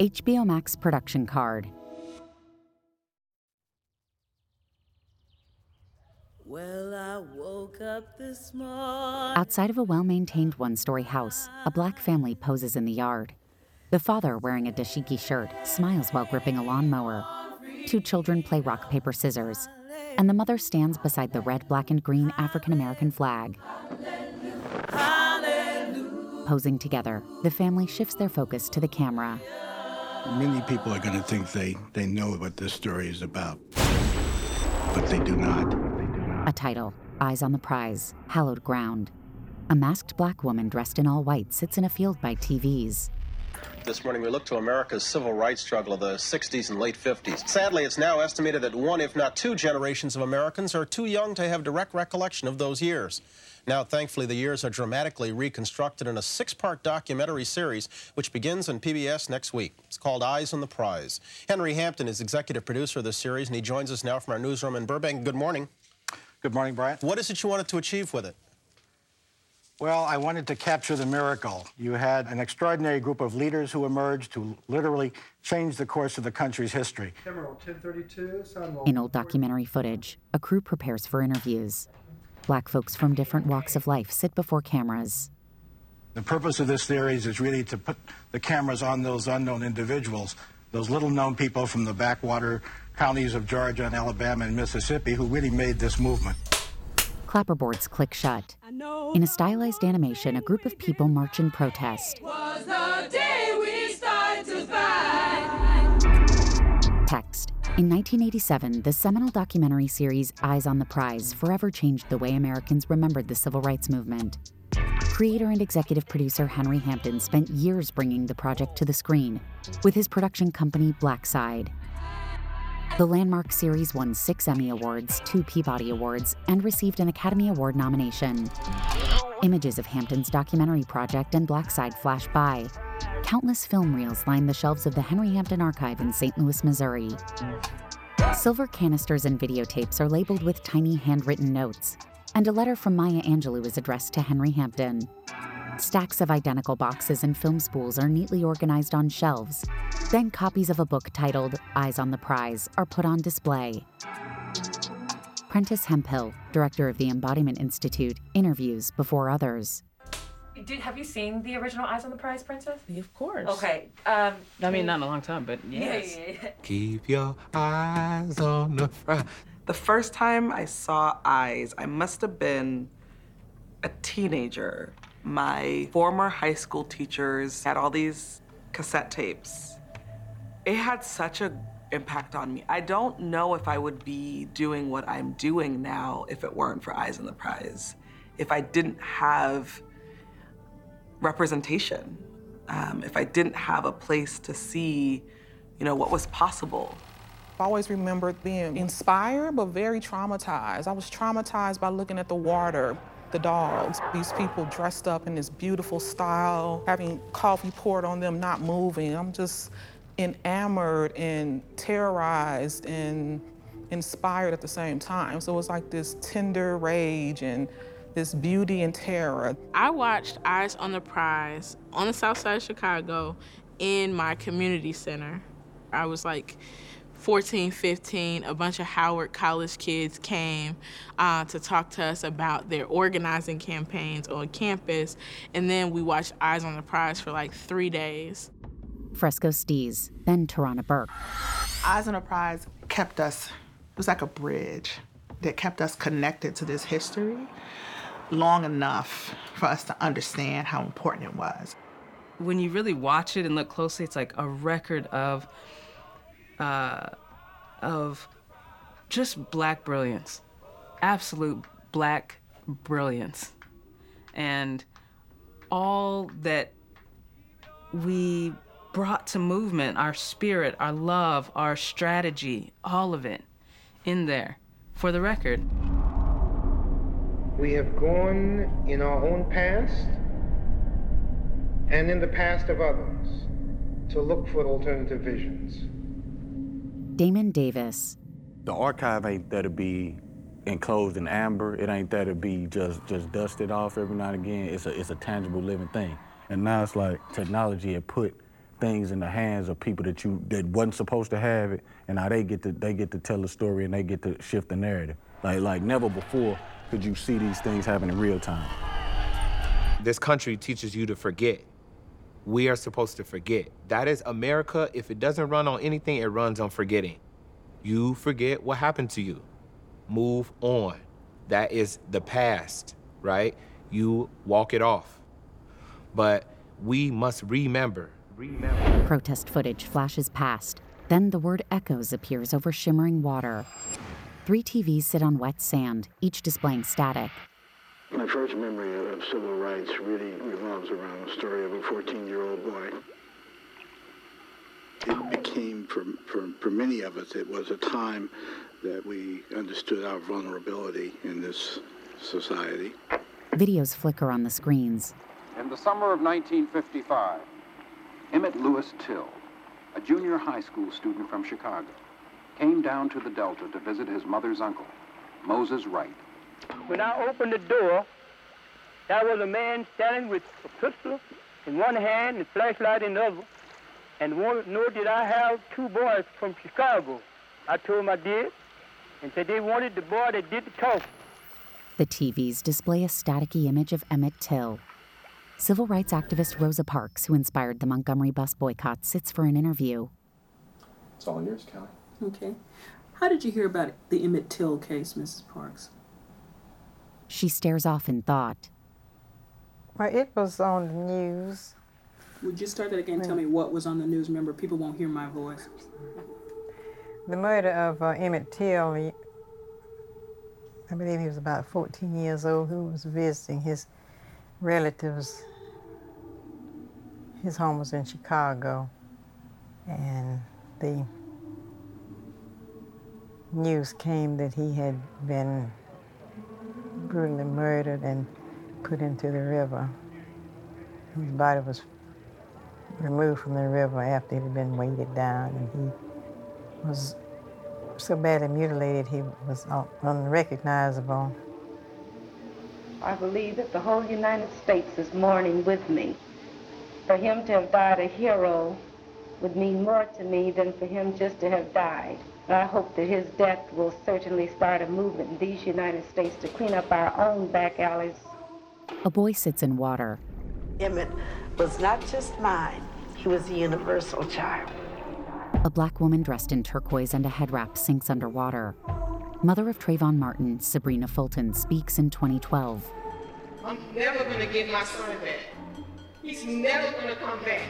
HBO Max production card. Well, I woke up this morning. Outside of a well-maintained one-story house, a black family poses in the yard. The father, wearing a dashiki shirt, smiles while gripping a lawnmower. 2 children play rock, paper, scissors. And the mother stands beside the red, black, and green African-American flag. Hallelujah. Posing together, the family shifts their focus to the camera. Many people are going to think they know what this story is about, but they do not. A title, Eyes on the Prize, Hallowed Ground. A masked black woman dressed in all white sits in a field by TVs. This morning we look to America's civil rights struggle of the 60s and late 50s. Sadly, it's now estimated that 1, if not 2 generations of Americans are too young to have direct recollection of those years. Now, thankfully, the years are dramatically reconstructed in a 6-part documentary series, which begins on PBS next week. It's called Eyes on the Prize. Henry Hampton is executive producer of this series, and he joins us now from our newsroom in Burbank. Good morning. Good morning, Brian. What is it you wanted to achieve with it? Well, I wanted to capture the miracle. You had an extraordinary group of leaders who emerged to literally change the course of the country's history. Emerald 1032, In old documentary footage, a crew prepares for interviews. Black folks from different walks of life sit before cameras. The purpose of this series is really to put the cameras on those unknown individuals, those little-known people from the backwater counties of Georgia and Alabama and Mississippi who really made this movement. Clapperboards click shut. In a stylized animation, a group of people march in protest. Was the day we started to fight. Text. In 1987, the seminal documentary series Eyes on the Prize forever changed the way Americans remembered the civil rights movement. Creator and executive producer Henry Hampton spent years bringing the project to the screen with his production company Blackside. The landmark series won 6 Emmy Awards, 2 Peabody Awards, and received an Academy Award nomination. Images of Hampton's documentary project and Blackside flash by. Countless film reels line the shelves of the Henry Hampton Archive in St. Louis, Missouri. Silver canisters and videotapes are labeled with tiny handwritten notes, and a letter from Maya Angelou is addressed to Henry Hampton. Stacks of identical boxes and film spools are neatly organized on shelves. Then copies of a book titled Eyes on the Prize are put on display. Prentice Hemphill, director of the Embodiment Institute, interviews before others. Have you seen the original Eyes on the Prize, Princess? Of course. Okay. I mean, not in a long time, but yes. Yeah. Keep your eyes on the prize. The first time I saw Eyes, I must have been a teenager. My former high school teachers had all these cassette tapes. It had such an impact on me. I don't know if I would be doing what I'm doing now if it weren't for Eyes on the Prize. If I didn't have representation, if I didn't have a place to see, what was possible. I always remember being inspired, but very traumatized. I was traumatized by looking at the water, the dogs, these people dressed up in this beautiful style, having coffee poured on them, not moving. I'm just enamored and terrorized and inspired at the same time. So it was like this tender rage and this beauty and terror. I watched Eyes on the Prize on the south side of Chicago in my community center. I was like 14, 15, a bunch of Howard College kids came to talk to us about their organizing campaigns on campus, and then we watched Eyes on the Prize for like 3 days. Fresco Stees, then Tarana Burke. Eyes on the Prize kept us, it was like a bridge that kept us connected to this history long enough for us to understand how important it was. When you really watch it and look closely, it's like a record of just Black brilliance, absolute Black brilliance. And all that we brought to movement, our spirit, our love, our strategy, all of it in there for the record. We have gone in our own past and in the past of others to look for alternative visions. Damon Davis. The archive ain't there to be enclosed in amber. It ain't there to be just dusted off every now and again. It's a tangible living thing. And now it's like technology had put things in the hands of people that wasn't supposed to have it, and now they get to tell the story and they get to shift the narrative. Like never before could you see these things happen in real time. This country teaches you to forget. We are supposed to forget. That is America. If it doesn't run on anything, it runs on forgetting. You forget what happened to you. Move on. That is the past, right? You walk it off. But we must remember. Protest footage flashes past. Then the word echoes appears over shimmering water. 3 TVs sit on wet sand, each displaying static. My first memory of civil rights really revolves around the story of a 14-year-old boy. It became, for many of us, it was a time that we understood our vulnerability in this society. Videos flicker on the screens. In the summer of 1955, Emmett Lewis Till, a junior high school student from Chicago, came down to the Delta to visit his mother's uncle, Moses Wright. When I opened the door, there was a man standing with a pistol in one hand and a flashlight in the other, and wanted to know did I have 2 boys from Chicago. I told him I did, and said they wanted the boy that did the talking. The TVs display a staticky image of Emmett Till. Civil rights activist Rosa Parks, who inspired the Montgomery bus boycott, sits for an interview. It's all yours, Kelly. Okay. How did you hear about the Emmett Till case, Mrs. Parks? She stares off in thought. Well, it was on the news. Would you start that again and tell me what was on the news? Remember, people won't hear my voice. The murder of Emmett Till, I believe he was about 14 years old, who was visiting his relatives. His home was in Chicago, and the news came that he had been brutally murdered and put into the river. His body was removed from the river after it had been weighted down, and he was so badly mutilated he was unrecognizable. I believe that the whole United States is mourning with me. For him to have died a hero would mean more to me than for him just to have died. I hope that his death will certainly start a movement in these United States to clean up our own back alleys. A boy sits in water. Emmett was not just mine, he was a universal child. A black woman dressed in turquoise and a head wrap sinks underwater. Mother of Trayvon Martin, Sabrina Fulton, speaks in 2012. I'm never going to get my son back. He's never going to come back.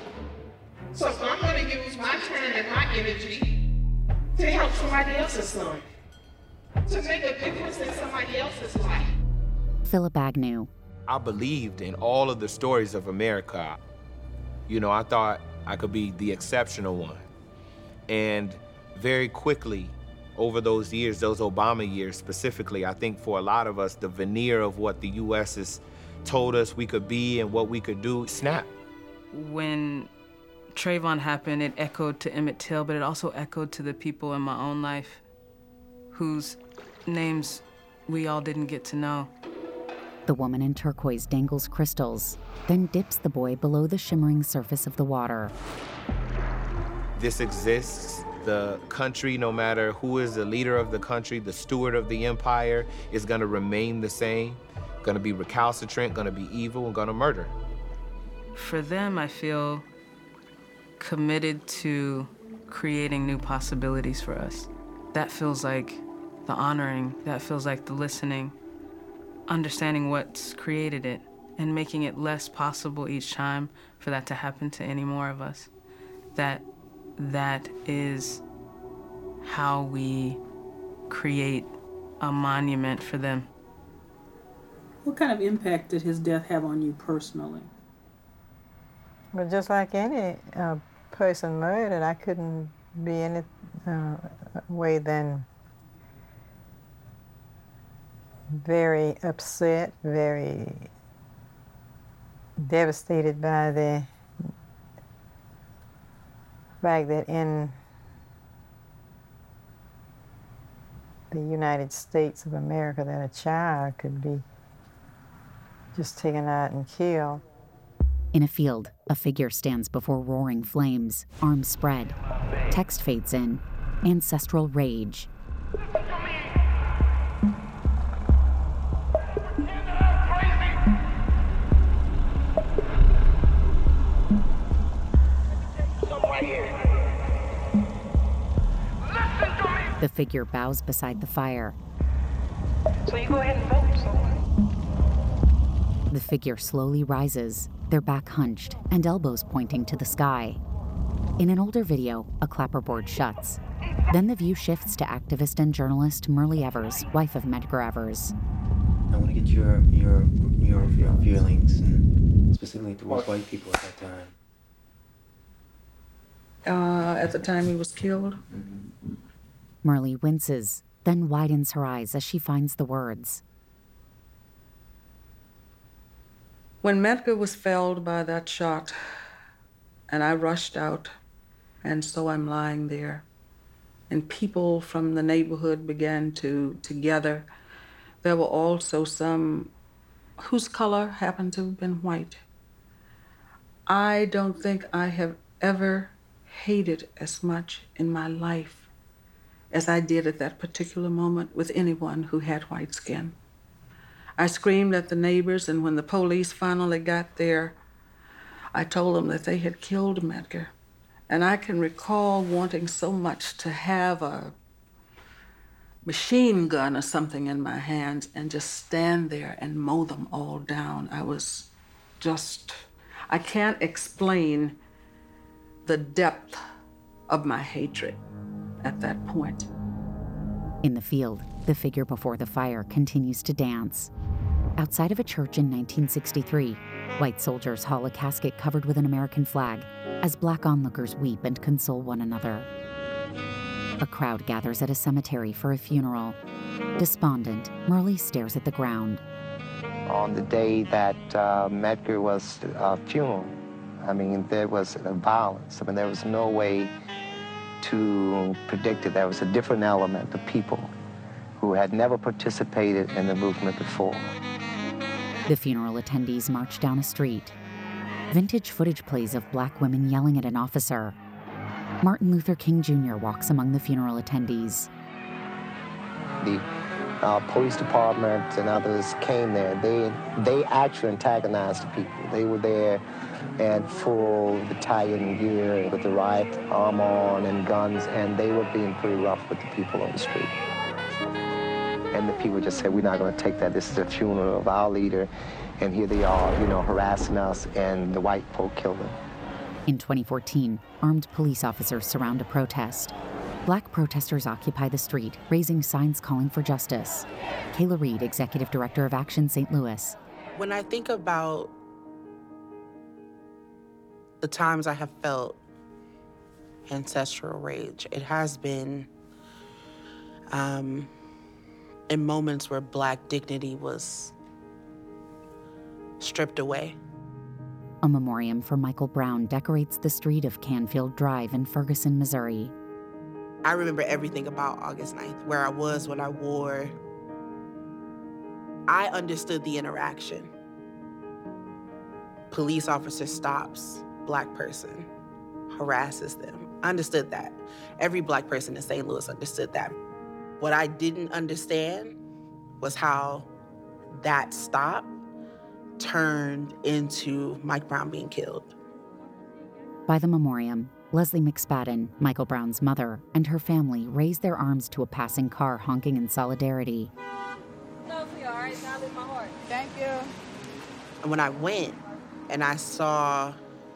So I'm going to use my time and my energy to help somebody else's son, to make a difference in somebody else's life. Philip Agnew. I believed in all of the stories of America. You know, I thought I could be the exceptional one. And very quickly, over those years, those Obama years specifically, I think for a lot of us, the veneer of what the U.S. has told us we could be and what we could do snapped. When Trayvon happened, it echoed to Emmett Till, but it also echoed to the people in my own life whose names we all didn't get to know. The woman in turquoise dangles crystals, then dips the boy below the shimmering surface of the water. This exists. The country, no matter who is the leader of the country, the steward of the empire, is gonna remain the same, gonna be recalcitrant, gonna be evil, and gonna murder. For them, I feel committed to creating new possibilities for us. That feels like the honoring, that feels like the listening, understanding what's created it, and making it less possible each time for that to happen to any more of us. That is how we create a monument for them. What kind of impact did his death have on you personally? Well, just like any person murdered, I couldn't be any way than very upset, very devastated by the fact that in the United States of America that a child could be just taken out and killed. In a field, a figure stands before roaring flames, arms spread. Text fades in. Ancestral rage. The figure bows beside the fire. So you go ahead and vote. The figure slowly rises, their back hunched and elbows pointing to the sky. In an older video, a clapperboard shuts. Then the view shifts to activist and journalist Myrlie Evers, wife of Medgar Evers. I want to get your feelings, and specifically towards white people at that time. At the time he was killed. Myrlie winces, then widens her eyes as she finds the words. When Medgar was felled by that shot, and I rushed out, and so I'm lying there, and people from the neighborhood began to gather. There were also some whose color happened to have been white. I don't think I have ever hated as much in my life as I did at that particular moment with anyone who had white skin. I screamed at the neighbors, and when the police finally got there, I told them that they had killed Medgar. And I can recall wanting so much to have a machine gun or something in my hands and just stand there and mow them all down. I can't explain the depth of my hatred at that point. In the field, the figure before the fire continues to dance. Outside of a church in 1963, white soldiers haul a casket covered with an American flag as black onlookers weep and console one another. A crowd gathers at a cemetery for a funeral. Despondent, Myrlie stares at the ground. On the day that Medgar was funeral, there was violence. There was no way to predict it. There was a different element of people who had never participated in the movement before. The funeral attendees march down a street. Vintage footage plays of black women yelling at an officer. Martin Luther King Jr. walks among the funeral attendees. The police department and others came there. They actually antagonized the people. They were there in full battalion gear with the riot arm on and guns, and they were being pretty rough with the people on the street. And the people just said, we're not going to take that. This is a funeral of our leader, and here they are, harassing us, and the white folk killed them. In 2014, armed police officers surround a protest. Black protesters occupy the street, raising signs calling for justice. Kayla Reed, Executive Director of Action St. Louis. When I think about the times I have felt ancestral rage, it has been in moments where Black dignity was stripped away. A memoriam for Michael Brown decorates the street of Canfield Drive in Ferguson, Missouri. I remember everything about August 9th, where I was, what I wore. I understood the interaction. Police officer stops Black person, harasses them. I understood that. Every Black person in St. Louis understood that. What I didn't understand was how that stop turned into Mike Brown being killed. By the memoriam, Leslie McSpadden, Michael Brown's mother, and her family raise their arms to a passing car honking in solidarity. Sophie, all right, now leave my heart. Thank you. And when I went and I saw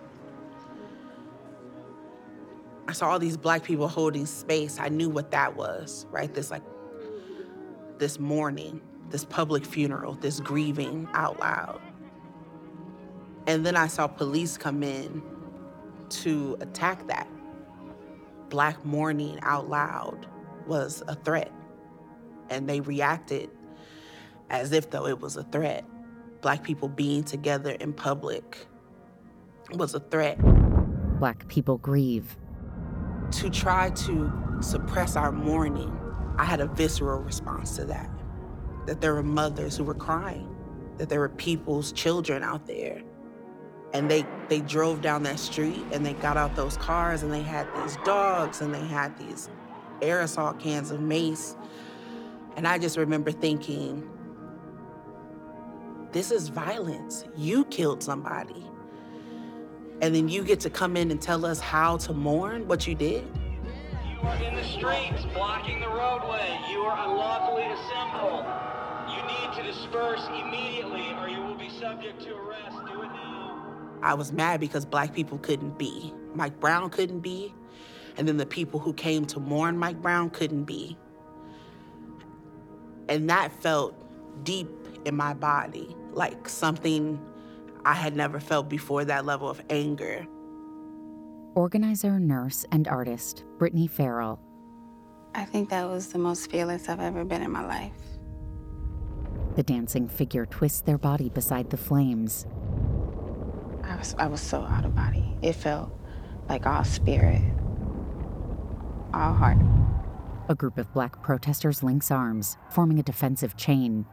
all these Black people holding space, I knew what that was, right? This mourning, this public funeral, this grieving out loud. And then I saw police come in to attack that. Black mourning out loud was a threat. And they reacted as if though it was a threat. Black people being together in public was a threat. Black people grieve. To try to suppress our mourning, I had a visceral response to that. That there were mothers who were crying, that there were people's children out there. And they drove down that street and they got out those cars and they had these dogs and they had these aerosol cans of mace. And I just remember thinking, this is violence. You killed somebody. And then you get to come in and tell us how to mourn what you did? You are in the streets, blocking the roadway. You are unlawfully assembled. You need to disperse immediately or you will be subject to arrest. Do it now. I was mad because Black people couldn't be. Mike Brown couldn't be. And then the people who came to mourn Mike Brown couldn't be. And that felt deep in my body, like something I had never felt before, that level of anger. Organizer, nurse, and artist Brittany Farrell. I think that was the most fearless I've ever been in my life. The dancing figure twists their body beside the flames. I was so out of body. It felt like all spirit, all heart. A group of Black protesters links arms, forming a defensive chain.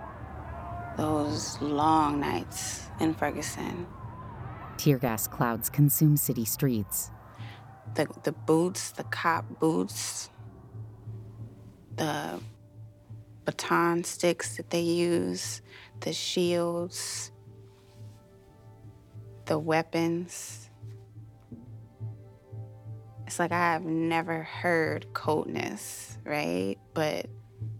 Those long nights in Ferguson. Tear gas clouds consume city streets. The boots, the cop boots, the baton sticks that they use, the shields, the weapons. It's like I've never heard coldness, right? But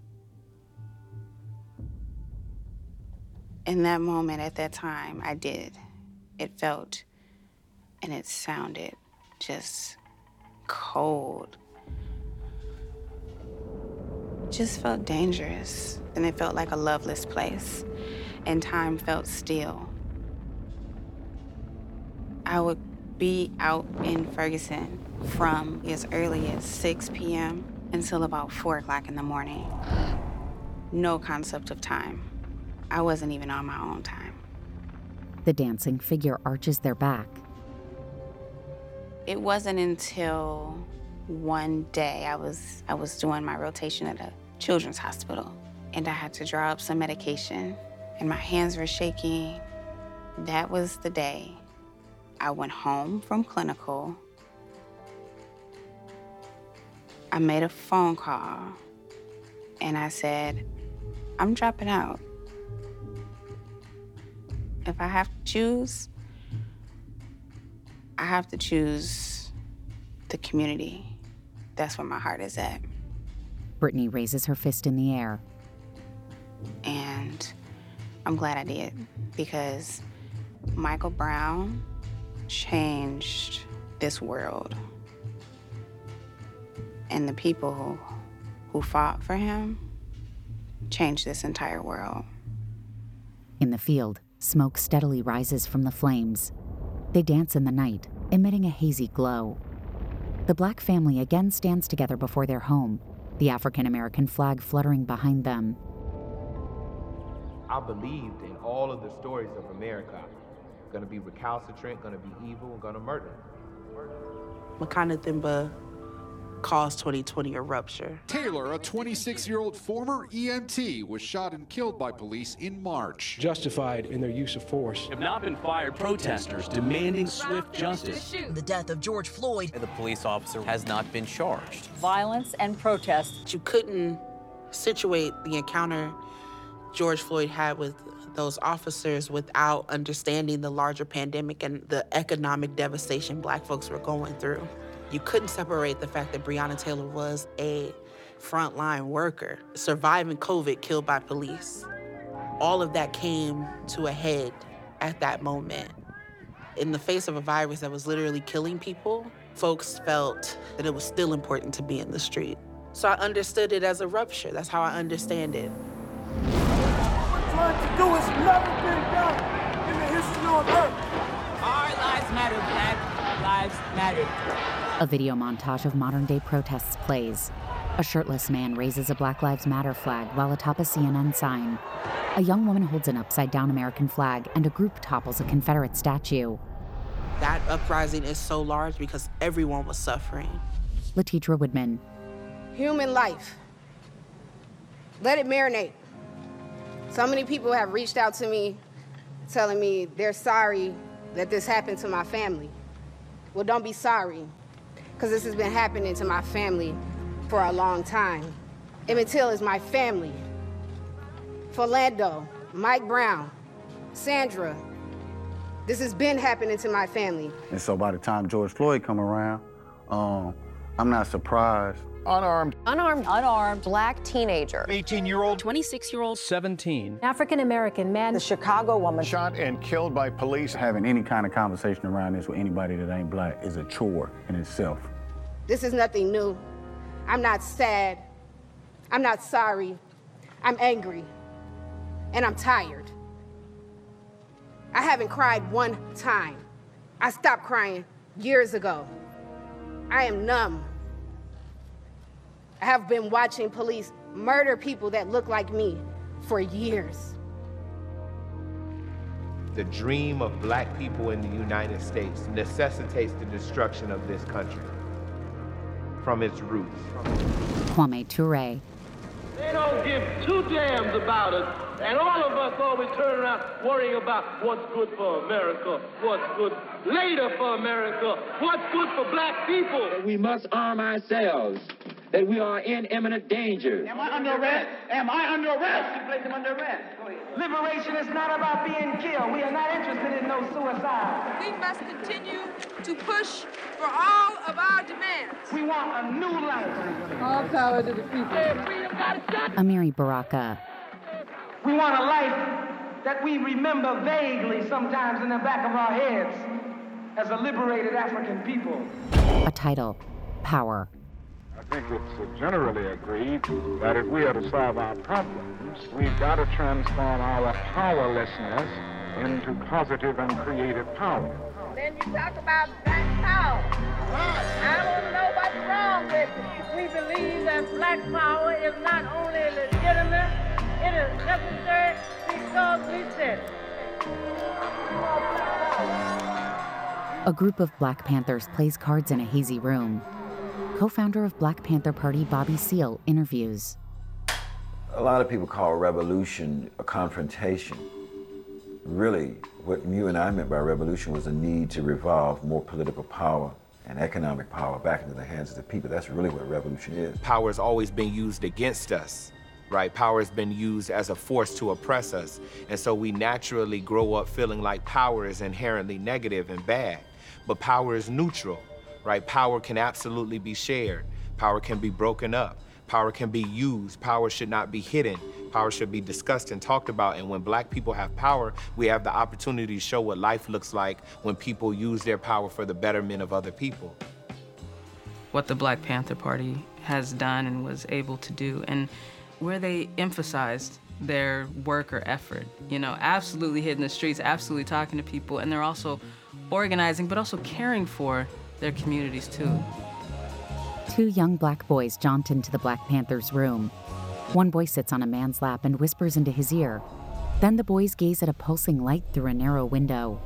in that moment, at that time, I did. It felt and it sounded just cold. It just felt dangerous, and it felt like a loveless place, and time felt still. I would be out in Ferguson from as early as 6 p.m. until about 4 o'clock in the morning. No concept of time. I wasn't even on my own time. The dancing figure arches their back. It wasn't until one day I was doing my rotation at a children's hospital, and I had to draw up some medication, and my hands were shaking. That was the day I went home from clinical. I made a phone call, and I said, I'm dropping out. If I have to choose, I have to choose the community. That's where my heart is at. Brittany raises her fist in the air. And I'm glad I did, because Michael Brown changed this world. And the people who fought for him changed this entire world. In the field, smoke steadily rises from the flames. They dance in the night, emitting a hazy glow. The Black family again stands together before their home, the African-American flag fluttering behind them. I believed in all of the stories of America. Gonna be recalcitrant, gonna be evil, and gonna murder. Makana Thimba calls 2020 a rupture. Taylor, a 26-year-old former EMT, was shot and killed by police in March. Justified in their use of force. Have not been fired. Protesters demanding swift justice. The death of George Floyd. The police officer has not been charged. Violence and protest. You couldn't situate the encounter George Floyd had with those officers without understanding the larger pandemic and the economic devastation Black folks were going through. You couldn't separate the fact that Breonna Taylor was a frontline worker, surviving COVID, killed by police. All of that came to a head at that moment. In the face of a virus that was literally killing people, folks felt that it was still important to be in the street. So I understood it as a rupture. That's how I understand it. What we're trying to do has never been done in the history of Earth. Our lives matter, Black lives matter. A video montage of modern-day protests plays. A shirtless man raises a Black Lives Matter flag while atop a CNN sign. A young woman holds an upside-down American flag, and a group topples a Confederate statue. That uprising is so large because everyone was suffering. Latitra Woodman. Human life. Let it marinate. So many people have reached out to me telling me they're sorry that this happened to my family. Well, don't be sorry, because this has been happening to my family for a long time. Emmett Till is my family. Philando, Mike Brown, Sandra, this has been happening to my family. And so by the time George Floyd come around, I'm not surprised. Unarmed black teenager. 18-year-old. 26-year-old. 17. African-American man. The Chicago woman. Shot and killed by police. Having any kind of conversation around this with anybody that ain't black is a chore in itself. This is nothing new. I'm not sad. I'm not sorry. I'm angry. And I'm tired. I haven't cried one time. I stopped crying years ago. I am numb. I have been watching police murder people that look like me for years. The dream of black people in the United States necessitates the destruction of this country from its roots. Kwame Ture. They don't give two damns about us, and all of us always turn around worrying about what's good for America, what's good later for America, what's good for black people. We must arm ourselves, that we are in imminent danger. Am I under arrest? Am I under arrest? You place him under arrest. Liberation is not about being killed. We are not interested in no suicide. We must continue to push for all of our demands. We want a new life. All power to the people. Amiri Baraka. We want a life that we remember vaguely sometimes in the back of our heads as a liberated African people. A title, Power. I think it's generally agreed that if we are to solve our problems, we've got to transform our powerlessness into positive and creative power. Then you talk about black power. I don't know what's wrong with it. We believe that black power is not only legitimate, it is necessary because we said it. A group of Black Panthers plays cards in a hazy room. Co-founder of Black Panther Party, Bobby Seale, interviews. A lot of people call revolution a confrontation. Really, what you and I meant by revolution was a need to revolve more political power and economic power back into the hands of the people. That's really what revolution is. Power has always been used against us, right? Power has been used as a force to oppress us. And so we naturally grow up feeling like power is inherently negative and bad. But power is neutral, right? Power can absolutely be shared. Power can be broken up. Power can be used. Power should not be hidden. Power should be discussed and talked about. And when black people have power, we have the opportunity to show what life looks like when people use their power for the betterment of other people. What the Black Panther Party has done and was able to do, and where they emphasized their work or effort, you know, absolutely hitting the streets, absolutely talking to people, and they're also organizing, but also caring for their communities too. Two young black boys jaunt into the Black Panthers' room. One boy sits on a man's lap and whispers into his ear. Then the boys gaze at a pulsing light through a narrow window.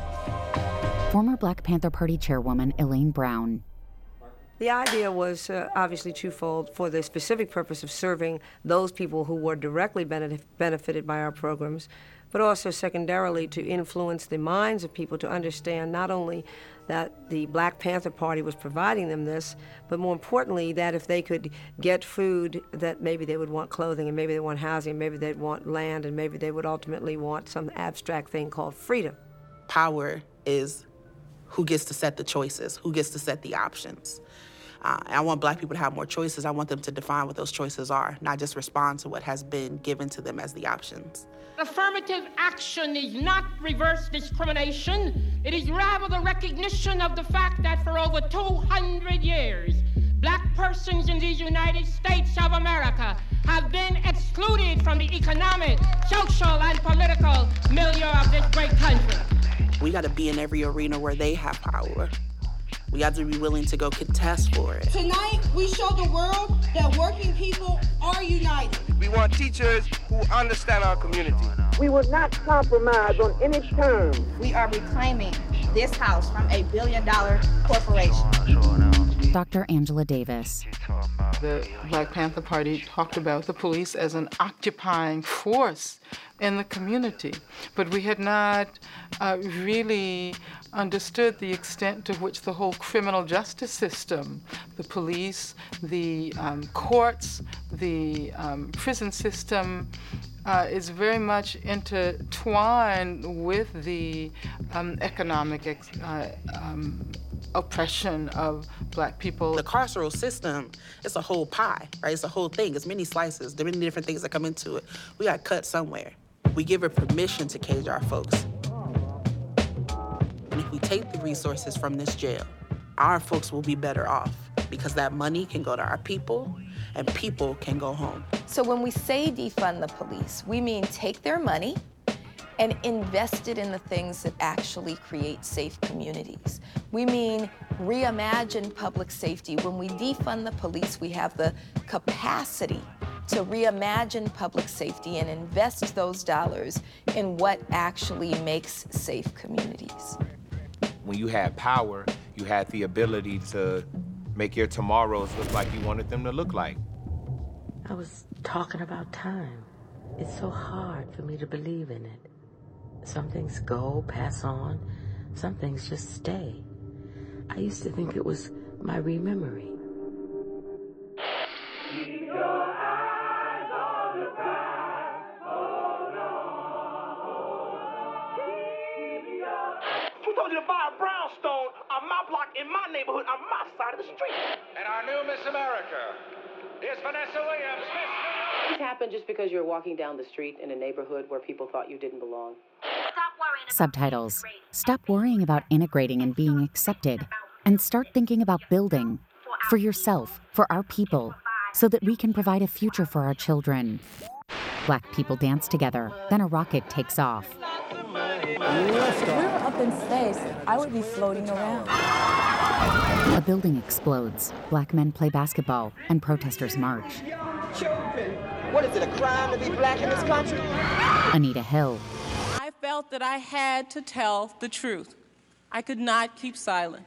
Former Black Panther Party chairwoman Elaine Brown. The idea was obviously twofold, for the specific purpose of serving those people who were directly benefited by our programs, but also secondarily to influence the minds of people to understand not only that the Black Panther Party was providing them this, but more importantly, that if they could get food, that maybe they would want clothing, and maybe they want housing, and maybe they'd want land, and maybe they would ultimately want some abstract thing called freedom. Power is who gets to set the choices, who gets to set the options. I want black people to have more choices. I want them to define what those choices are, not just respond to what has been given to them as the options. Affirmative action is not reverse discrimination. It is rather the recognition of the fact that for over 200 years, black persons in these United States of America have been excluded from the economic, social, and political milieu of this great country. We gotta be in every arena where they have power. We got to be willing to go contest for it. Tonight, we show the world that working people are united. We want teachers who understand our community. We will not compromise on any terms. We are reclaiming this house from a billion-dollar corporation. Dr. Angela Davis. The the Black Panther Party talked about the police as an occupying force in the community, but we had not really understood the extent to which the whole criminal justice system, the police, the courts, the prison system, is very much intertwined with the economic oppression of Black people. The carceral system is a whole pie, right? It's a whole thing. It's many slices. There are many different things that come into it. We got cut somewhere. We give her permission to cage our folks. And if we take the resources from this jail, our folks will be better off because that money can go to our people and people can go home. So when we say defund the police, we mean take their money and invest it in the things that actually create safe communities. We mean reimagine public safety. When we defund the police, we have the capacity to reimagine public safety and invest those dollars in what actually makes safe communities. When you had power, you had the ability to make your tomorrows look like you wanted them to look like. I was talking about time. It's so hard for me to believe in it. Some things go, pass on. Some things just stay. I used to think it was my remembering. Keep your eyes on the prize. Hold on. Who told you to buy a brownstone on my block, in my neighborhood, on my side of the street? And our new Miss America is Vanessa Williams. This happened just because you were walking down the street in a neighborhood where people thought you didn't belong. Subtitles. Stop worrying about integrating and being accepted, and start thinking about building for yourself, for our people, so that we can provide a future for our children. Black people dance together, then a rocket takes off. If we were up in space, I would be floating around. A building explodes, Black men play basketball, and protesters march. Children, what is it, a crime to be Black in this country? Anita Hill. I felt that I had to tell the truth. I could not keep silent.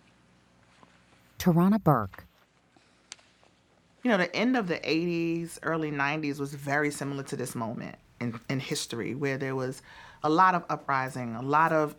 Tarana Burke. You know, the end of the 80s, early 90s was very similar to this moment in history, where there was a lot of uprising, a lot of,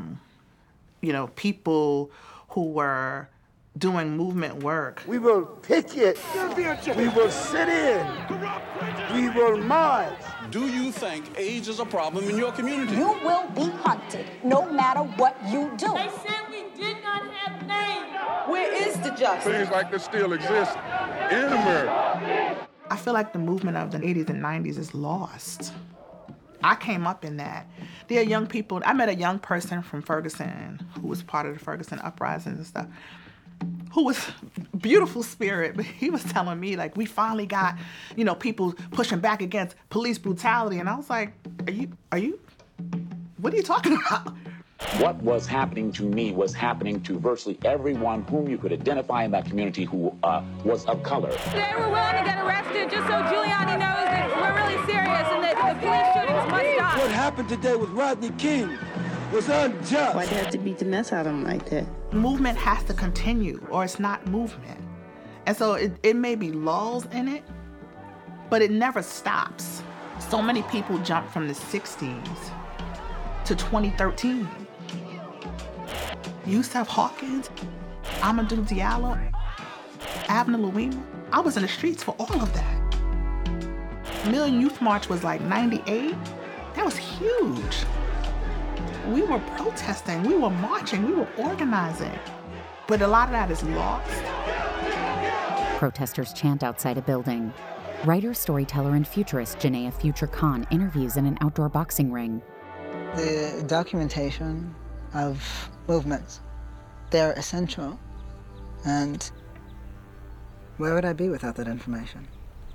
people who were doing movement work. We will picket. We will sit in. We will march. Do you think AIDS is a problem in your community? You will be hunted, no matter what you do. They said we did not have names. Where is the justice? Things like this still exist in America. I feel like the movement of the 80s and 90s is lost. I came up in that. There are young people. I met a young person from Ferguson who was part of the Ferguson uprisings and stuff, who was beautiful spirit, but he was telling me, like, we finally got, people pushing back against police brutality. And I was like, what are you talking about? What was happening to me was happening to virtually everyone whom you could identify in that community who was of color. Today we're willing to get arrested just so Giuliani knows that we're really serious and that the police shootings must stop. What happened today with Rodney King was unjust. Why'd they have to beat the mess out of him like that? Movement has to continue, or it's not movement. And so it may be lulls in it, but it never stops. So many people jumped from the 60s to 2013. Yusuf Hawkins, Amadou Diallo, Abner Louima. I was in the streets for all of that. Million Youth March was like 98. That was huge. We were protesting, we were marching, we were organizing. But a lot of that is lost. Protesters chant outside a building. Writer, storyteller, and futurist Janaea Future Khan interviews in an outdoor boxing ring. The documentation of movements, they're essential. And where would I be without that information?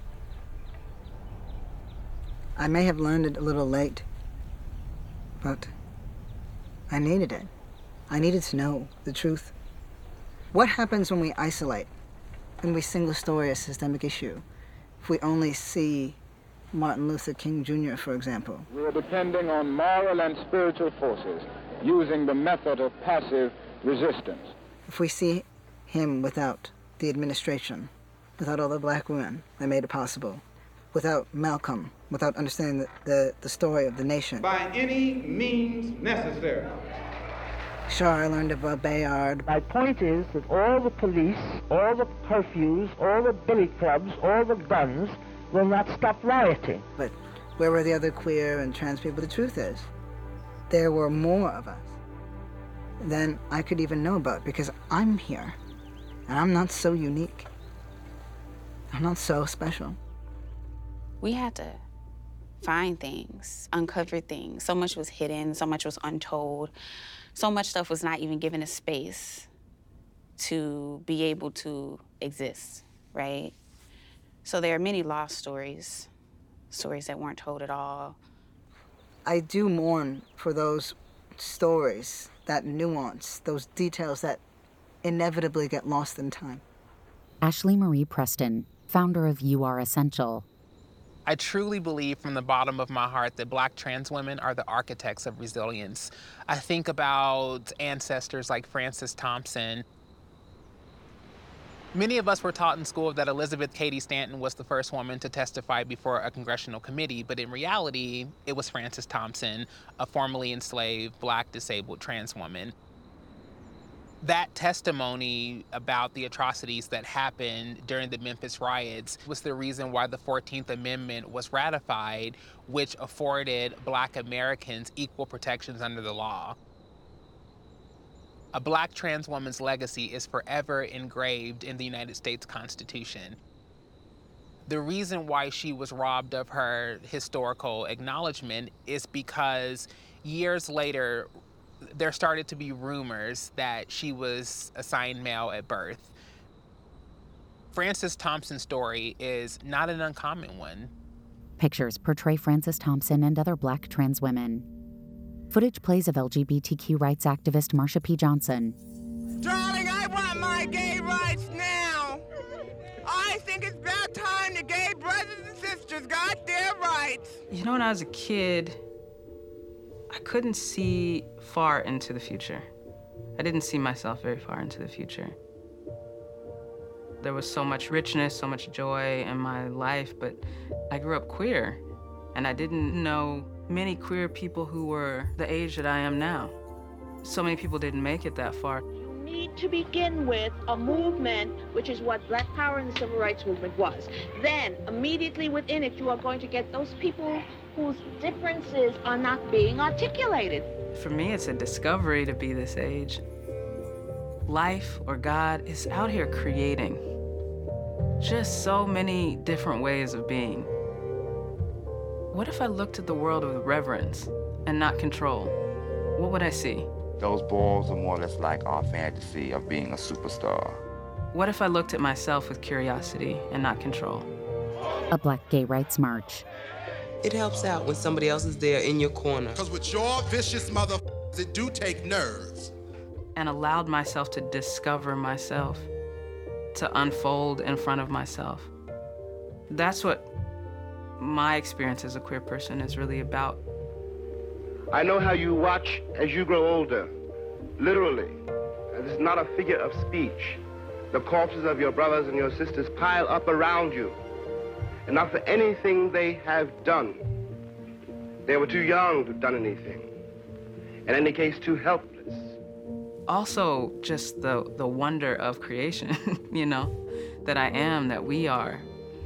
I may have learned it a little late, but I needed it. I needed to know the truth. What happens when we isolate, when we single story a systemic issue? If we only see Martin Luther King Jr., for example. We're depending on moral and spiritual forces, using the method of passive resistance. If we see him without the administration, without all the black women that made it possible, without Malcolm, without understanding the story of the nation. By any means necessary. Sure, I learned about Bayard. My point is that all the police, all the curfews, all the billy clubs, all the guns will not stop rioting. But where were the other queer and trans people? The truth is, there were more of us than I could even know about, because I'm here, and I'm not so unique. I'm not so special. We had to find things, uncover things. So much was hidden, so much was untold. So much stuff was not even given a space to be able to exist, right? So there are many lost stories, stories that weren't told at all. I do mourn for those stories, that nuance, those details that inevitably get lost in time. Ashley Marie Preston, founder of You Are Essential. I truly believe from the bottom of my heart that Black trans women are the architects of resilience. I think about ancestors like Frances Thompson. Many of us were taught in school that Elizabeth Cady Stanton was the first woman to testify before a congressional committee, but in reality, it was Frances Thompson, a formerly enslaved Black disabled trans woman. That testimony about the atrocities that happened during the Memphis riots was the reason why the 14th Amendment was ratified, which afforded Black Americans equal protections under the law. A Black trans woman's legacy is forever engraved in the United States Constitution. The reason why she was robbed of her historical acknowledgement is because years later, there started to be rumors that she was assigned male at birth. Frances Thompson's story is not an uncommon one. Pictures portray Frances Thompson and other Black trans women. Footage plays of LGBTQ rights activist Marsha P. Johnson. Darling, I want my gay rights now. I think it's about time the gay brothers and sisters got their rights. You know, when I was a kid, I couldn't see far into the future. I didn't see myself very far into the future. There was so much richness, so much joy in my life, but I grew up queer, and I didn't know many queer people who were the age that I am now. So many people didn't make it that far. You need to begin with a movement, which is what Black Power and the Civil Rights Movement was. Then, immediately within it, you are going to get those people whose differences are not being articulated. For me, it's a discovery to be this age. Life, or God, is out here creating just so many different ways of being. What if I looked at the world with reverence and not control? What would I see? Those balls are more or less like our fantasy of being a superstar. What if I looked at myself with curiosity and not control? A Black Gay Rights March. It helps out when somebody else is there in your corner. Because with your vicious mother, it do take nerves. And allowed myself to discover myself, to unfold in front of myself. That's what my experience as a queer person is really about. I know how you watch as you grow older, literally. This is not a figure of speech. The corpses of your brothers and your sisters pile up around you, and not for anything they have done. They were too young to have done anything. In any case, too helpless. Also, just the wonder of creation, you know, that I am, that we are.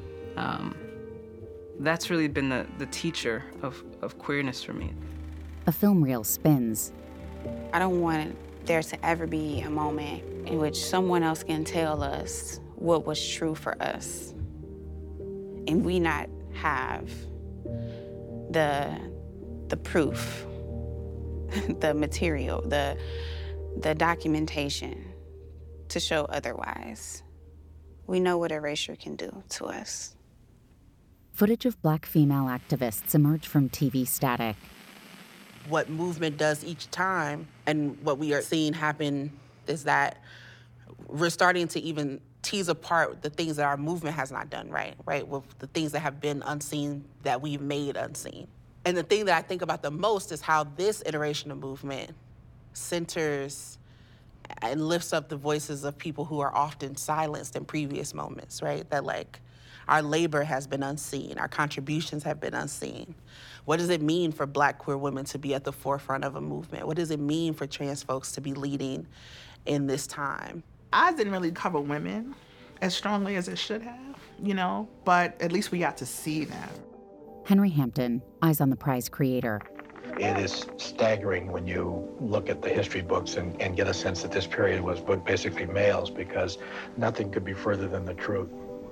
That's really been the teacher of queerness for me. A film reel spins. I don't want there to ever be a moment in which someone else can tell us what was true for us, and we not have the proof, the material, the documentation to show otherwise. We know what erasure can do to us. Footage of Black female activists emerge from TV static. What movement does each time, and what we are seeing happen, is that we're starting to even tease apart the things that our movement has not done right, with the things that have been unseen that we've made unseen. And the thing that I think about the most is how this iteration of movement centers and lifts up the voices of people who are often silenced in previous moments, right? That like, our labor has been unseen, our contributions have been unseen. What does it mean for Black queer women to be at the forefront of a movement? What does it mean for trans folks to be leading in this time? Eyes didn't really cover women as strongly as it should have, you know, but at least we got to see them. Henry Hampton, Eyes on the Prize creator. It is staggering when you look at the history books and get a sense that this period was basically males, because nothing could be further than the truth.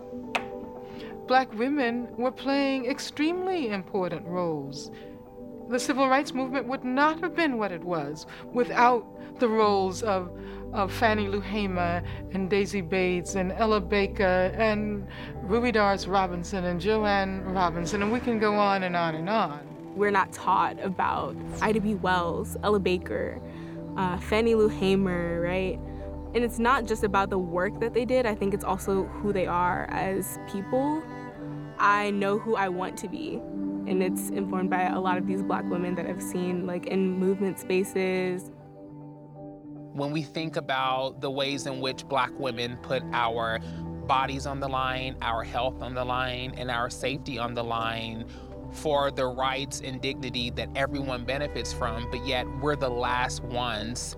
Black women were playing extremely important roles. The civil rights movement would not have been what it was without the roles of Fannie Lou Hamer and Daisy Bates and Ella Baker and Ruby Doris Robinson and Joanne Robinson, and we can go on and on and on. We're not taught about Ida B. Wells, Ella Baker, Fannie Lou Hamer, right? And it's not just about the work that they did, I think it's also who they are as people. I know who I want to be, and it's informed by a lot of these Black women that I've seen like in movement spaces. When we think about the ways in which Black women put our bodies on the line, our health on the line, and our safety on the line for the rights and dignity that everyone benefits from, but yet we're the last ones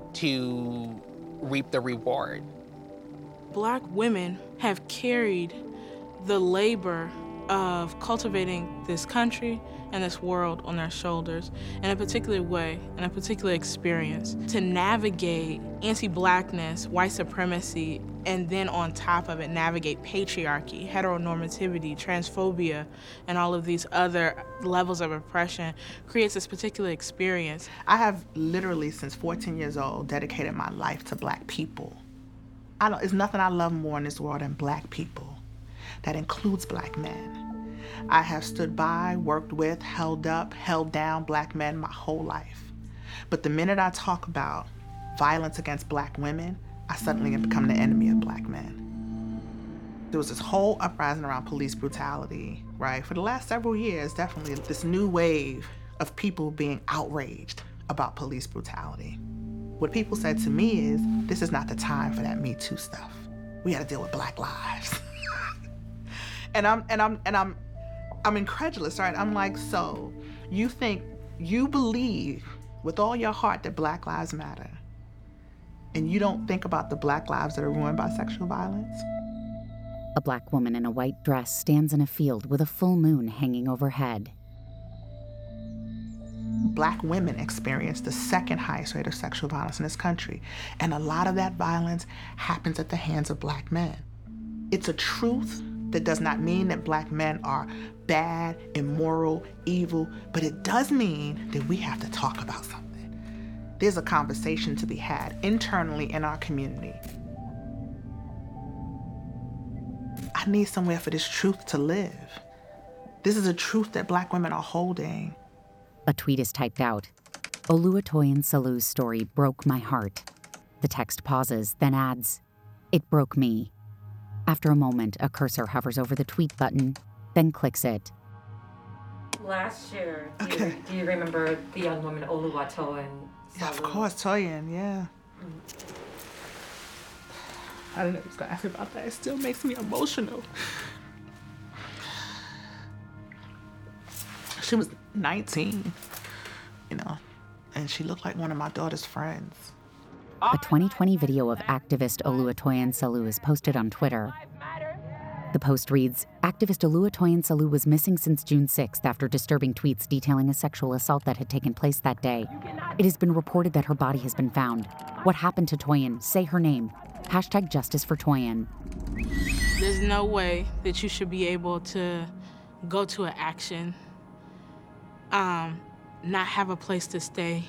to reap the reward. Black women have carried the labor of cultivating this country and this world on their shoulders in a particular way, in a particular experience, to navigate anti-Blackness, white supremacy, and then on top of it, navigate patriarchy, heteronormativity, transphobia, and all of these other levels of oppression creates this particular experience. I have literally, since 14 years old, dedicated my life to Black people. There's nothing I love more in this world than Black people. That includes Black men. I have stood by, worked with, held up, held down Black men my whole life. But the minute I talk about violence against Black women, I suddenly have become the enemy of Black men. There was this whole uprising around police brutality, right? For the last several years, definitely this new wave of people being outraged about police brutality. What people said to me is, this is not the time for that Me Too stuff. We gotta deal with Black lives. And I'm incredulous, right? I'm like, so you believe with all your heart that Black lives matter, and you don't think about the Black lives that are ruined by sexual violence? A Black woman in a white dress stands in a field with a full moon hanging overhead. Black women experience the second highest rate of sexual violence in this country, and a lot of that violence happens at the hands of Black men. It's a truth that does not mean that Black men are bad, immoral, evil, but it does mean that we have to talk about something. There's a conversation to be had internally in our community. I need somewhere for this truth to live. This is a truth that Black women are holding. A tweet is typed out. Oluwatoyin Salu's story broke my heart. The text pauses, then adds, "It broke me." After a moment, a cursor hovers over the tweet button, then clicks it. Last year, do you remember the young woman Oluwatoyin Salu? Yeah, of course, Toyin, yeah. I didn't know he was gonna ask me about that. It still makes me emotional. She was 19, and she looked like one of my daughter's friends. A 2020 video of activist Oluwatoyin Salu is posted on Twitter. The post reads, "Activist Oluwatoyin Salu was missing since June 6th after disturbing tweets detailing a sexual assault that had taken place that day. It has been reported that her body has been found. What happened to Toyin? Say her name. #Justice for Toyin." There's no way that you should be able to go to an action, not have a place to stay,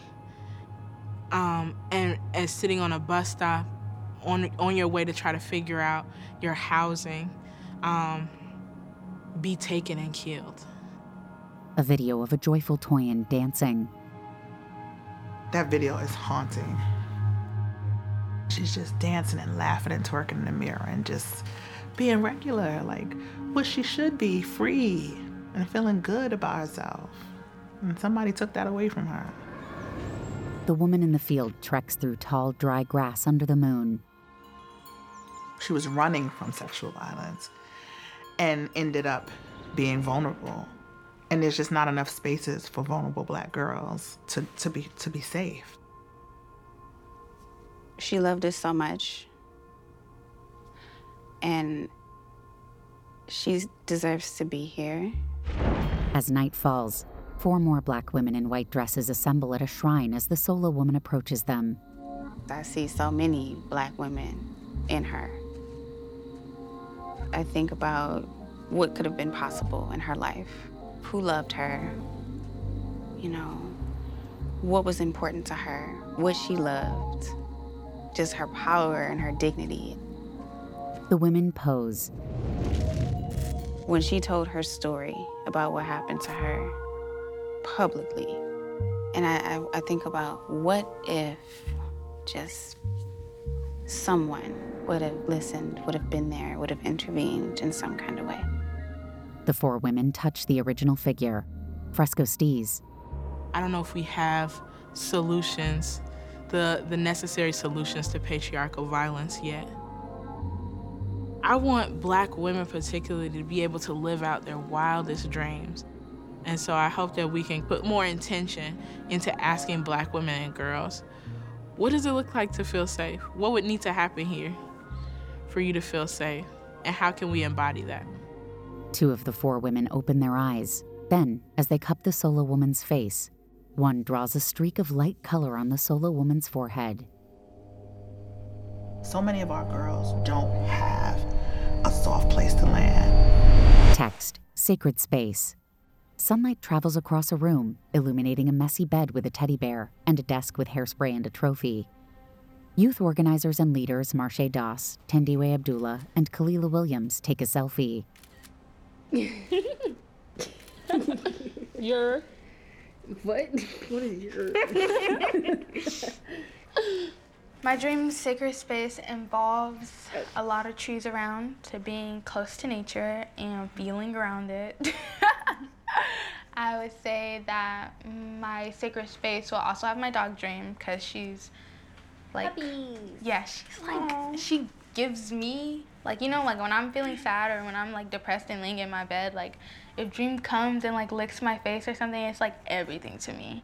and sitting on a bus stop on your way to try to figure out your housing, be taken and killed. A video of a joyful Toyin dancing. That video is haunting. She's just dancing and laughing and twerking in the mirror and just being regular, like what she should be, free and feeling good about herself. And somebody took that away from her. the woman in the field treks through tall, dry grass under the moon. She was running from sexual violence and ended up being vulnerable. And there's just not enough spaces for vulnerable Black girls to be safe. She loved us so much. And she deserves to be here. As night falls, 4 more Black women in white dresses assemble at a shrine as the solo woman approaches them. I see so many Black women in her. I think about what could have been possible in her life, who loved her, you know, what was important to her, what she loved, just her power and her dignity. The women pose. When she told her story about what happened to her publicly, and I think about what if just someone would have listened, would have been there, would have intervened in some kind of way. The 4 women touch the original figure, Fresco Steez. I don't know if we have solutions, the necessary solutions to patriarchal violence yet. I want Black women particularly to be able to live out their wildest dreams. And so I hope that we can put more intention into asking Black women and girls, what does it look like to feel safe? What would need to happen here for you to feel safe? And how can we embody that? 2 of the 4 women open their eyes. Then, as they cup the solo woman's face, one draws a streak of light color on the solo woman's forehead. So many of our girls don't have a soft place to land. Text, sacred space. Sunlight travels across a room, illuminating a messy bed with a teddy bear and a desk with hairspray and a trophy. Youth organizers and leaders Marsha Doss, Tendiwe Abdullah, and Kalila Williams take a selfie. Your what? What is your? My dream sacred space involves a lot of trees around, to being close to nature and feeling grounded. I would say that my sacred space will also have my dog Dream, because she's like, yeah, she's like, she gives me, like, you know, like when I'm feeling sad or when I'm like depressed and laying in my bed, like if Dream comes and like licks my face or something, it's like everything to me.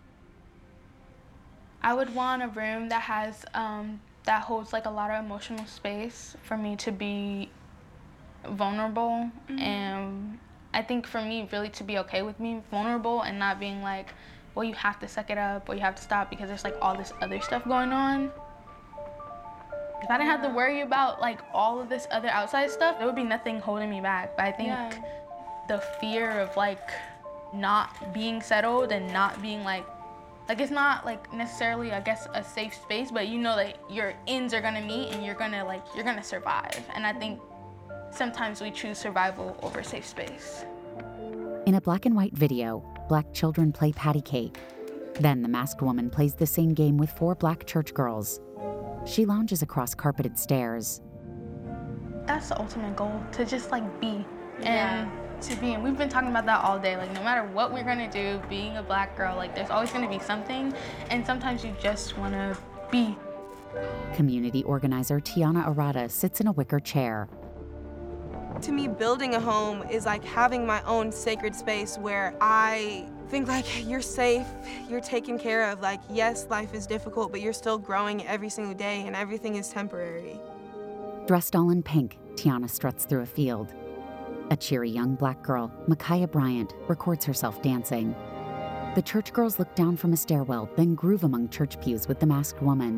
I would want a room that has, that holds like a lot of emotional space for me to be vulnerable. And I think for me really to be okay with being vulnerable and not being like, well, you have to suck it up or you have to stop because there's like all this other stuff going on. If I didn't have to worry about like all of this other outside stuff, there would be nothing holding me back. But I think the fear of like not being settled and not being like it's not like necessarily, I guess, a safe space, but you know that your ends are gonna meet and you're gonna survive. And I think sometimes we choose survival over safe space. In a black and white video, Black children play patty cake. Then the masked woman plays the same game with 4 Black church girls. She lounges across carpeted stairs. That's the ultimate goal, to just like be and to be. And we've been talking about that all day. Like no matter what we're gonna do, being a Black girl, like there's always gonna be something. And sometimes you just wanna be. Community organizer Tiana Arata sits in a wicker chair. To me, building a home is like having my own sacred space where I think like you're safe, you're taken care of. Like, yes, life is difficult, but you're still growing every single day and everything is temporary. Dressed all in pink, Tiana struts through a field. A cheery young Black girl, Micaiah Bryant, records herself dancing. The church girls look down from a stairwell, then groove among church pews with the masked woman.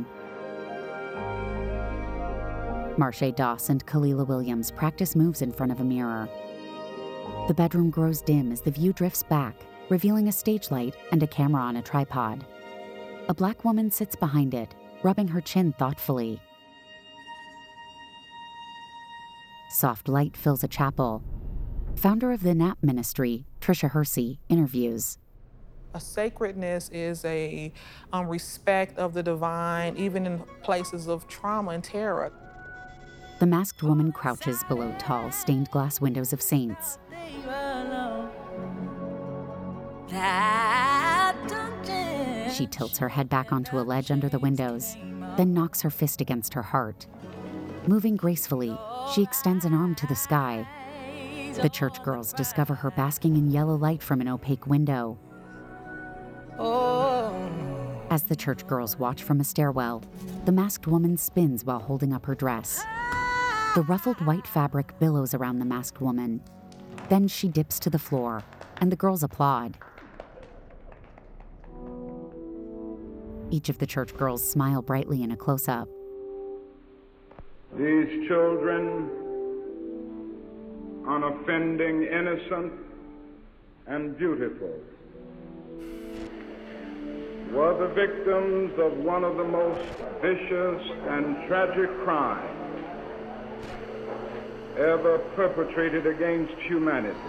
Marsha Doss and Kalila Williams practice moves in front of a mirror. The bedroom grows dim as the view drifts back, revealing a stage light and a camera on a tripod. A Black woman sits behind it, rubbing her chin thoughtfully. Soft light fills a chapel. Founder of the NAP ministry, Trisha Hersey, interviews. A sacredness is a respect of the divine, even in places of trauma and terror. The masked woman crouches below tall, stained glass windows of saints. She tilts her head back onto a ledge under the windows, then knocks her fist against her heart. Moving gracefully, she extends an arm to the sky. The church girls discover her basking in yellow light from an opaque window. As the church girls watch from a stairwell, the masked woman spins while holding up her dress. The ruffled white fabric billows around the masked woman. Then she dips to the floor, and the girls applaud. Each of the church girls smile brightly in a close-up. These children, unoffending, innocent, and beautiful, were the victims of one of the most vicious and tragic crimes ever perpetrated against humanity.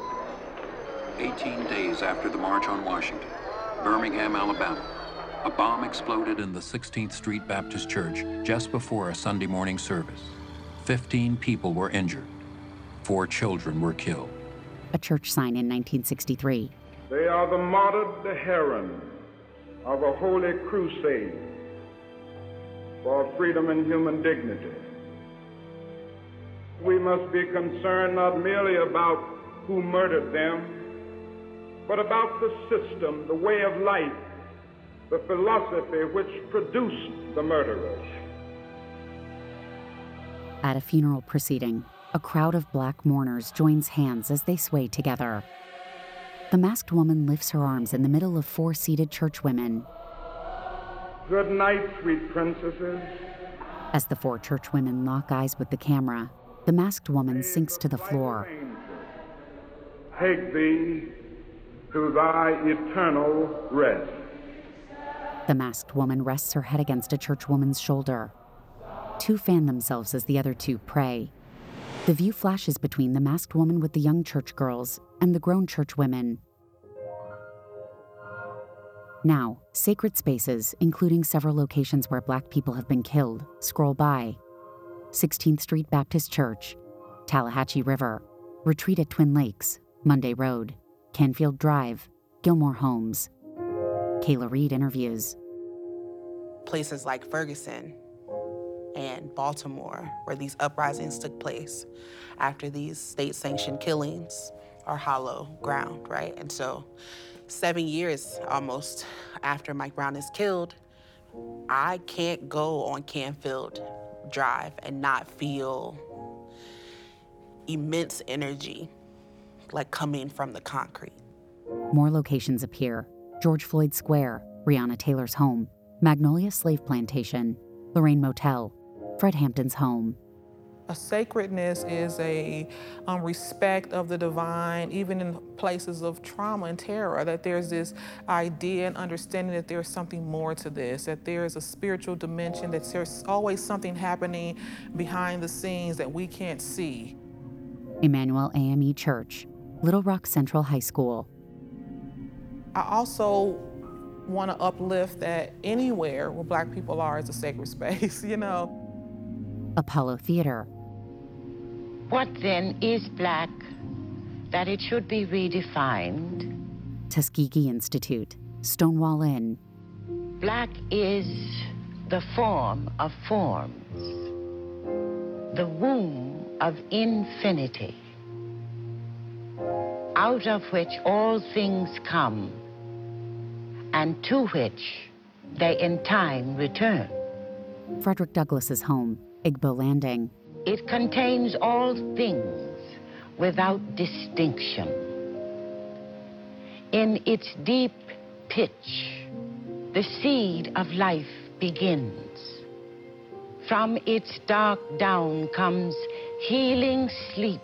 18 days after the March on Washington, Birmingham, Alabama, a bomb exploded in the 16th Street Baptist Church just before a Sunday morning service. 15 people were injured. 4 children were killed. A church sign in 1963. They are the martyred herons of a holy crusade for freedom and human dignity. We must be concerned not merely about who murdered them, but about the system, the way of life, the philosophy which produced the murderers. At a funeral proceeding, a crowd of black mourners joins hands as they sway together. The masked woman lifts her arms in the middle of 4 seated churchwomen. Good night, sweet princesses. As the 4 churchwomen lock eyes with the camera, the masked woman sinks to the floor. Take thee to thy eternal rest. The masked woman rests her head against a churchwoman's shoulder. 2 fan themselves as the other 2 pray. The view flashes between the masked woman with the young church girls and the grown churchwomen. Now, sacred spaces, including several locations where black people have been killed, scroll by. 16th Street Baptist Church, Tallahatchie River, Retreat at Twin Lakes, Monday Road, Canfield Drive, Gilmore Homes. Kayla Reed interviews. Places like Ferguson and Baltimore, where these uprisings took place after these state-sanctioned killings, are hollow ground, right? And so 7 years almost after Mike Brown is killed, I can't go on Canfield Drive and not feel immense energy like coming from the concrete. More locations appear. George Floyd Square, Breonna Taylor's home, Magnolia Slave Plantation, Lorraine Motel, Fred Hampton's home. A sacredness is a respect of the divine, even in places of trauma and terror, that there's this idea and understanding that there's something more to this, that there's a spiritual dimension, that there's always something happening behind the scenes that we can't see. Emmanuel AME Church, Little Rock Central High School. I also want to uplift that anywhere where Black people are is a sacred space, you know. Apollo Theater. What then is Black that it should be redefined? Tuskegee Institute, Stonewall Inn. Black is the form of forms, the womb of infinity, out of which all things come, and to which they in time return. Frederick Douglass's home, Igbo Landing. It contains all things without distinction. In its deep pitch, the seed of life begins. From its dark down comes healing sleep.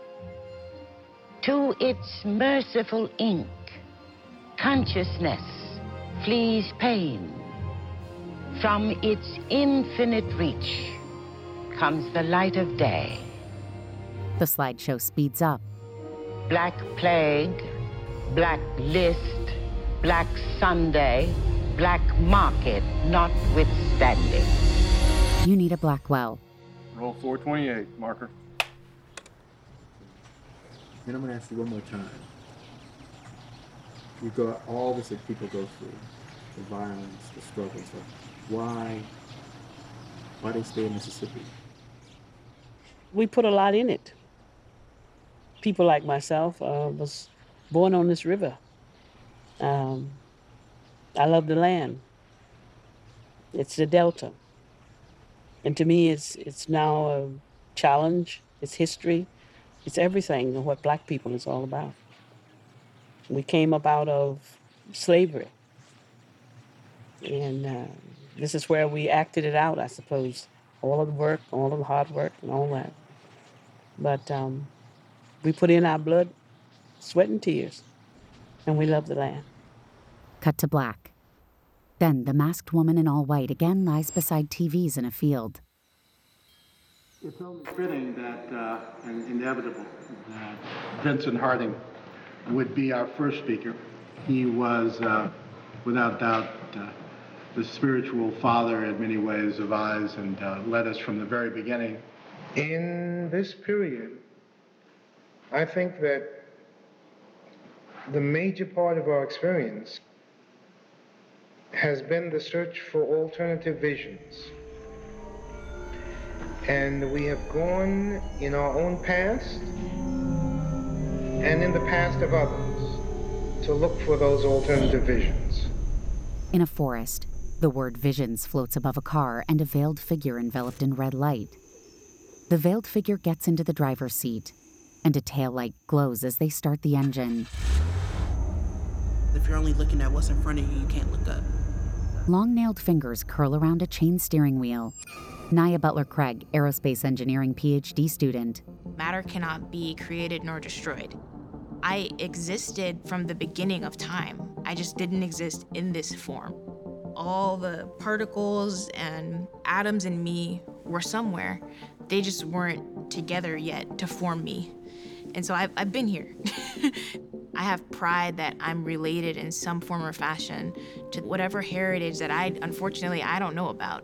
To its merciful ink, consciousness flees pain. From its infinite reach comes the light of day. The slideshow speeds up. Black Plague, Black List, Black Sunday, Black Market notwithstanding. You need a Blackwell. Roll 428, marker. Then I'm going to ask you one more time. You got all this that people go through. the violence, the struggle. So why they stay in Mississippi? We put a lot in it. People like myself was born on this river. I love the land. It's the Delta. And to me, it's now a challenge. It's history. It's everything of what Black people is all about. We came up out of slavery. And this is where we acted it out, I suppose. All of the work, all of the hard work, and all that. But we put in our blood, sweat, and tears. And we love the land. Cut to black. Then the masked woman in all white again lies beside TVs in a field. It's only fitting that, and inevitable, that Vincent Harding would be our first speaker. He was, without doubt, the spiritual father in many ways of Eyes and led us from the very beginning. In this period, I think that the major part of our experience has been the search for alternative visions. And we have gone in our own past and in the past of others to look for those alternative visions. In a forest, the word visions floats above a car and a veiled figure enveloped in red light. The veiled figure gets into the driver's seat, and a taillight glows as they start the engine. If you're only looking at what's in front of you, you can't look up. Long-nailed fingers curl around a chain steering wheel. Naya Butler-Craig, aerospace engineering PhD student. Matter cannot be created nor destroyed. I existed from the beginning of time. I just didn't exist in this form. All the particles and atoms in me were somewhere. They just weren't together yet to form me. And so I've been here. I have pride that I'm related in some form or fashion to whatever heritage that unfortunately, I don't know about.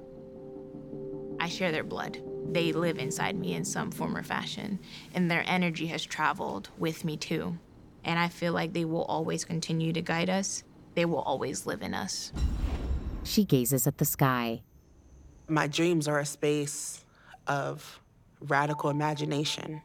I share their blood. They live inside me in some form or fashion, and their energy has traveled with me too. And I feel like they will always continue to guide us. They will always live in us. She gazes at the sky. My dreams are a space of radical imagination.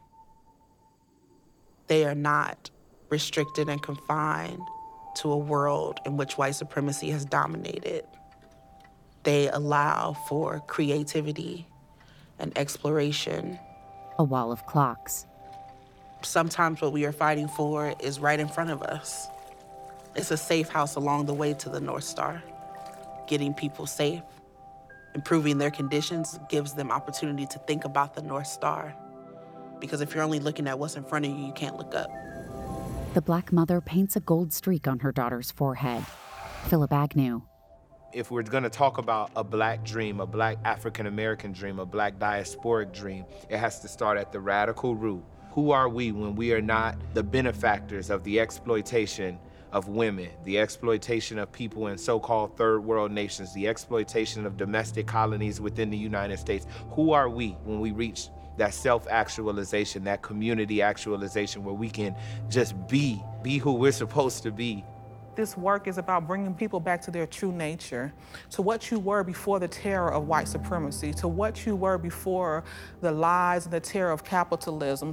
They are not restricted and confined to a world in which white supremacy has dominated. They allow for creativity and exploration. A wall of clocks. Sometimes what we are fighting for is right in front of us. It's a safe house along the way to the North Star. Getting people safe, improving their conditions gives them opportunity to think about the North Star. Because if you're only looking at what's in front of you, you can't look up. The Black mother paints a gold streak on her daughter's forehead. Philip Agnew. If we're gonna talk about a Black dream, a Black African-American dream, a Black diasporic dream, it has to start at the radical root. Who are we when we are not the benefactors of the exploitation of women, the exploitation of people in so-called third world nations, the exploitation of domestic colonies within the United States? Who are we when we reach that self-actualization, that community actualization where we can just be who we're supposed to be? This work is about bringing people back to their true nature, to what you were before the terror of white supremacy, to what you were before the lies and the terror of capitalism.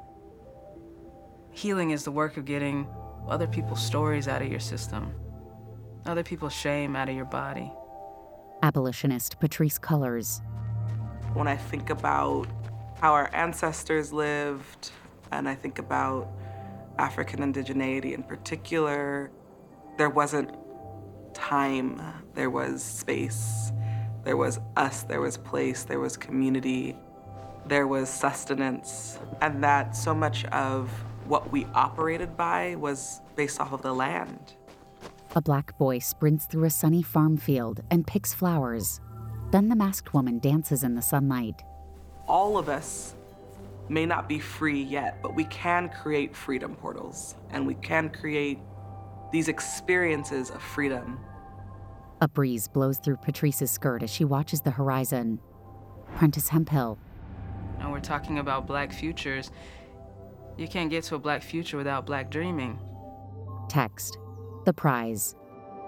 Healing is the work of getting other people's stories out of your system, other people's shame out of your body. Abolitionist Patrisse Cullors. When I think about how our ancestors lived, and I think about African indigeneity in particular, there wasn't time, there was space, there was us, there was place, there was community, there was sustenance, and that so much of what we operated by was based off of the land. A Black boy sprints through a sunny farm field and picks flowers. Then the masked woman dances in the sunlight. All of us may not be free yet, but we can create freedom portals, and we can create these experiences of freedom. A breeze blows through Patrisse's skirt as she watches the horizon. Prentice Hemphill. And we're talking about Black futures. You can't get to a Black future without Black dreaming. Text. The prize.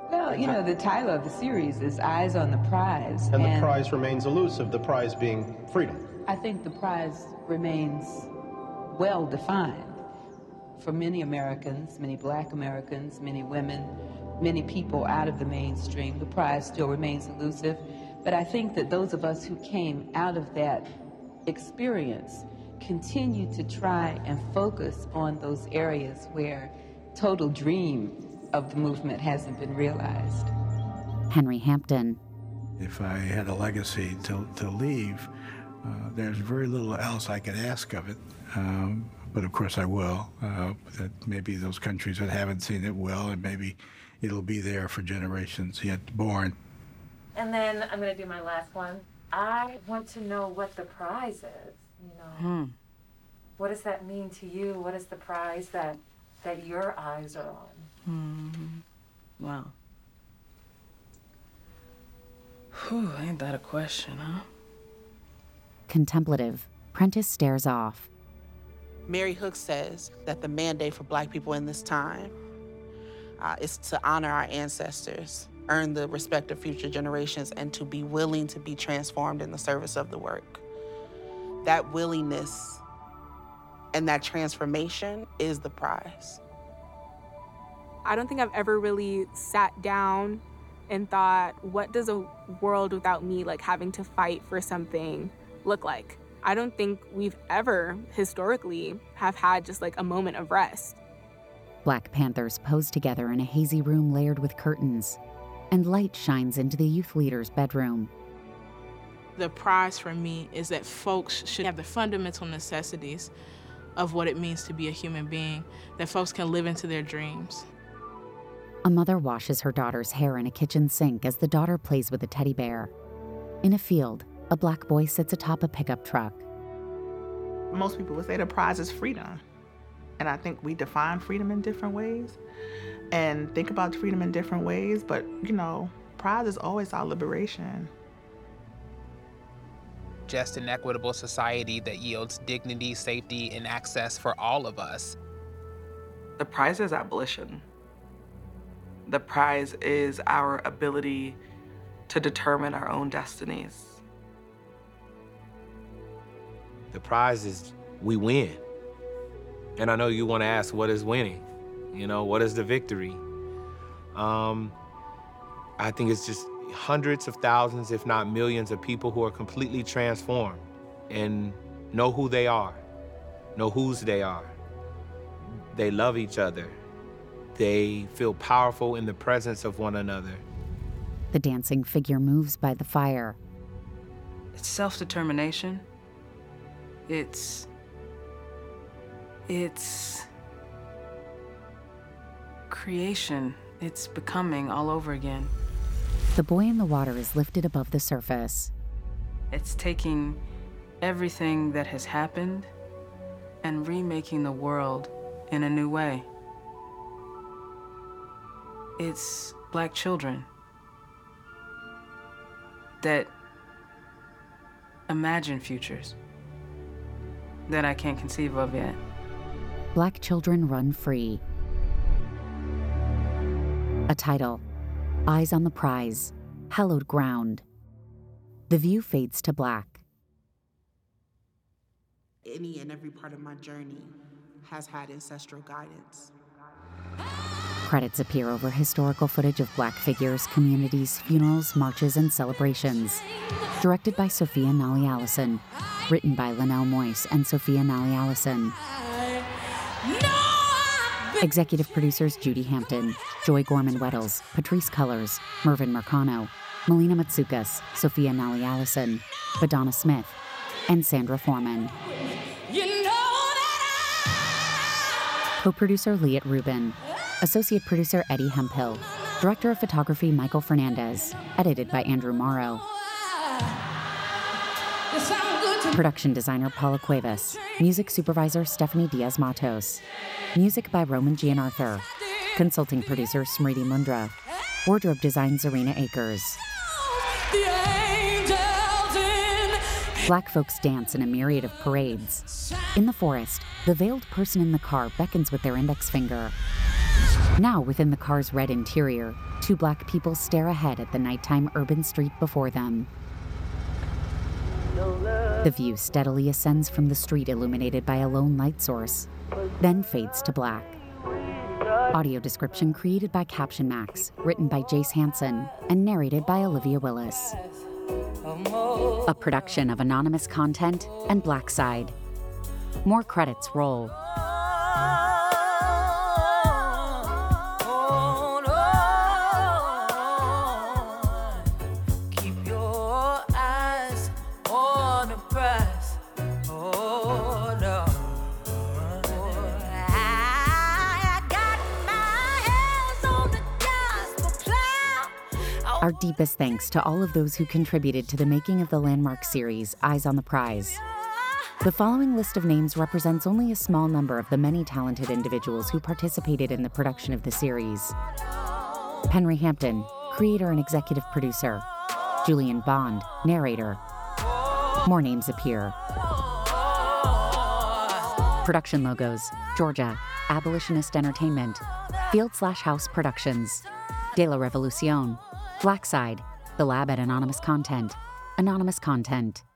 Well, you know, the title of the series is Eyes on the Prize. And the prize remains elusive, the prize being freedom. I think the prize remains well defined for many Americans, many Black Americans, many women, many people out of the mainstream. The prize still remains elusive. But I think that those of us who came out of that experience continue to try and focus on those areas where total dream of the movement hasn't been realized. Henry Hampton. If I had a legacy to leave, there's very little else I could ask of it. But of course I will. That maybe those countries that haven't seen it will, and maybe it'll be there for generations yet born. And then I'm going to do my last one. I want to know what the prize is, you know. What does that mean to you? What is the prize that your eyes are on? Wow. Whew, ain't that a question, huh? Contemplative, Prentice stares off. Mary Hooks says that the mandate for Black people in this time is to honor our ancestors, earn the respect of future generations, and to be willing to be transformed in the service of the work. That willingness and that transformation is the prize. I don't think I've ever really sat down and thought, what does a world without me, like having to fight for something, look like? I don't think we've ever historically have had just like a moment of rest. Black Panthers pose together in a hazy room layered with curtains, and light shines into the youth leader's bedroom. The prize for me is that folks should have the fundamental necessities of what it means to be a human being, that folks can live into their dreams. A mother washes her daughter's hair in a kitchen sink as the daughter plays with a teddy bear. In a field, a Black boy sits atop a pickup truck. Most people would say the prize is freedom. And I think we define freedom in different ways and think about freedom in different ways, but you know, prize is always our liberation. Just an equitable society that yields dignity, safety, and access for all of us. The prize is abolition. The prize is our ability to determine our own destinies. The prize is we win. And I know you want to ask, what is winning? You know, what is the victory? I think it's just hundreds of thousands, if not millions of people who are completely transformed and know who they are, know whose they are. They love each other. They feel powerful in the presence of one another. The dancing figure moves by the fire. It's self-determination. It's creation. It's becoming all over again. The boy in the water is lifted above the surface. It's taking everything that has happened and remaking the world in a new way. It's Black children that imagine futures that I can't conceive of yet. Black children run free. A title, Eyes on the Prize, Hallowed Ground. The view fades to black. Any and every part of my journey has had ancestral guidance. Credits appear over historical footage of Black figures, communities, funerals, marches, and celebrations. Directed by Sophia Nally Allison. Written by Linnell Moyce and Sophia Nally Allison. Executive producers Judy Hampton, Joy Gorman-Weddles, Patrice Cullors, Mervyn Mercano, Melina Matsoukas, Sophia Nally Allison, Badonna Smith, and Sandra Foreman. Co-producer Liat Rubin. Associate producer Eddie Hemphill. Director of photography Michael Fernandez. Edited by Andrew Morrow. Production designer Paula Cuevas. Music supervisor Stephanie Diaz-Matos. Music by Roman Gianarthur. Consulting producer Smriti Mundra. Wardrobe design Zarina Akers. Black folks dance in a myriad of parades. In the forest, the veiled person in the car beckons with their index finger. Now, within the car's red interior, two black people stare ahead at the nighttime urban street before them. The view steadily ascends from the street illuminated by a lone light source, then fades to black. Audio description created by Caption Max, written by Jace Hansen, and narrated by Olivia Willis. A production of Anonymous Content and Blackside. More credits roll. Our deepest thanks to all of those who contributed to the making of the landmark series, Eyes on the Prize. The following list of names represents only a small number of the many talented individuals who participated in the production of the series. Henry Hampton, creator and executive producer. Julian Bond, narrator. More names appear. Production logos: Georgia, Abolitionist Entertainment, Field/House Productions, De La Revolucion, Blackside, The Lab at Anonymous Content, Anonymous Content.